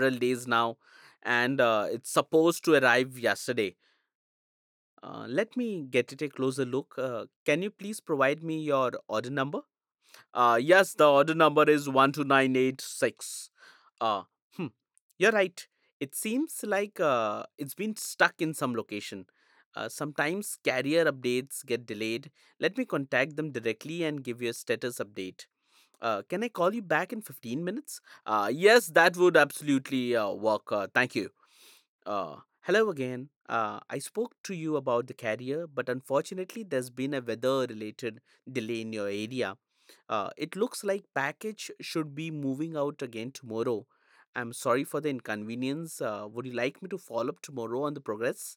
several days now, and it's supposed to arrive yesterday. Let me get it a closer look. Can you please provide me your order number? Yes, the order number is 12986. Uh, hmm, you're right. It seems like it's been stuck in some location. Sometimes carrier updates get delayed. Let me contact them directly and give you a status update. Can I call you back in 15 minutes? Yes, that would absolutely work. Thank you. Hello again. I spoke to you about the carrier, but unfortunately, there's been a weather related delay in your area. It looks like package should be moving out again tomorrow. I'm sorry for the inconvenience. Would you like me to follow up tomorrow on the progress?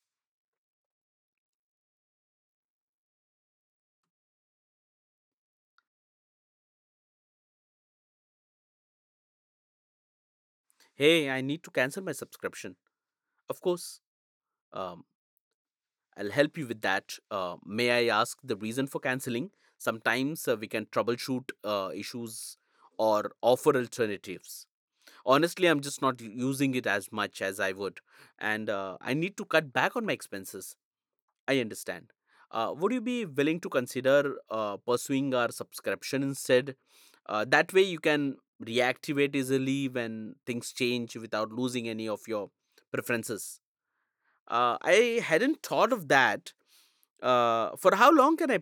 Hey, I need to cancel my subscription. Of course, um, I'll help you with that. May I ask the reason for canceling? Sometimes we can troubleshoot issues or offer alternatives. Honestly, I'm just not using it as much as I would, and I need to cut back on my expenses. I understand. Would you be willing to consider pursuing our subscription instead? That way, you can reactivate easily when things change without losing any of your preferences. I hadn't thought of that. For how long can I